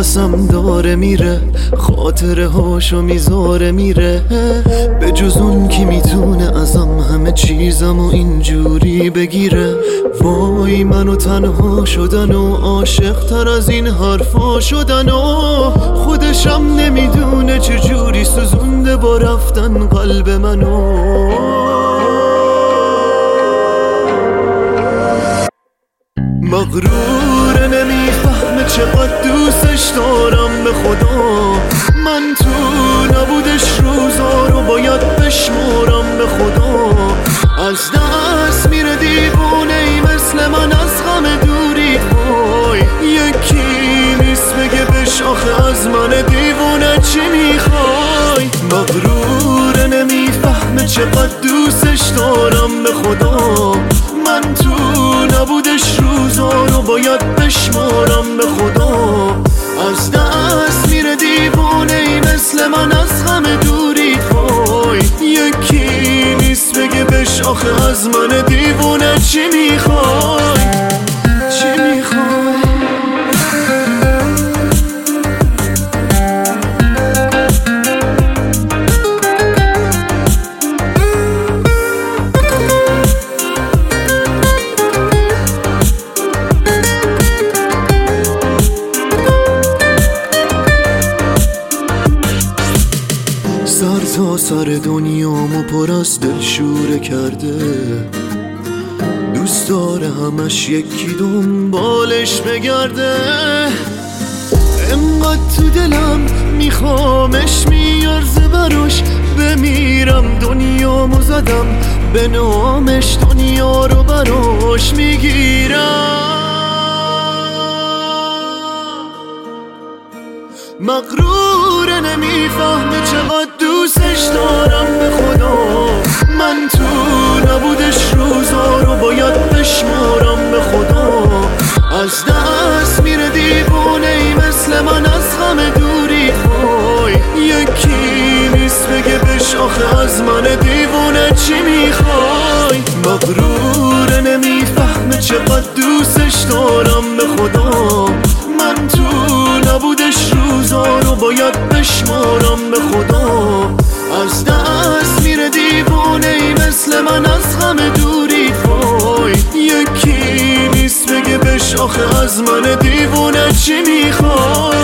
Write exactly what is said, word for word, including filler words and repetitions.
نفسم داره میره، خاطره هاشو میذاره میره. به جز اون کی میتونه ازم همه چیزم و اینجوری بگیره. وای منو تنها شدن و عاشق تر از این حرفا شدن و خودشم نمیدونه چجوری سوزونده با رفتن قلب منو. مغروره نمیفهمه چقدر دوستش دارم به خدا. من تو نبودش روزا رو باید بشمارم به خدا. از دست میره دیوونه ای مثل من از غم دوری. وای یکی نیست بگه بش آخه از من دیوونه چی میخوای. مغروره نمیفهمه چقدر دوستش دارم به خدا. من تو نبودش روزا رو باید بشمارم به خدا. از دست میره دیوونه ای مثل من از غم دوری. وای یکی نیست بگه بش آخه از من دیوونه چی میخوای. چی میخوای. سر تا سر دنیامو پر از دلشوره کرده. دوست داره همش یکی دنبالش بگرده. انقدر تو دلم میخوامش میارزه براش بمیرم. دنیامو زدم به نامش، دنیا رو براش میگیرم. مغروره نمیفهمه چقدر دوستش دارم به خدا. من تو نبودش روزا رو باید بشمارم به خدا. از دست میره دیوونه ای مثل من از غم دوری. وای یکی نیست بگه بش آخه از من دیوونه چی میخوای. مغروره نمیفهمه چقدر دوستش دارم به خدا. من تو نبودش روزا رو باید بشمارم به خدا. از دست میره دیوونه ای مثل من از غم دوری. وای یکی نیست بگه بش آخه از من دیوونه چی میخوای.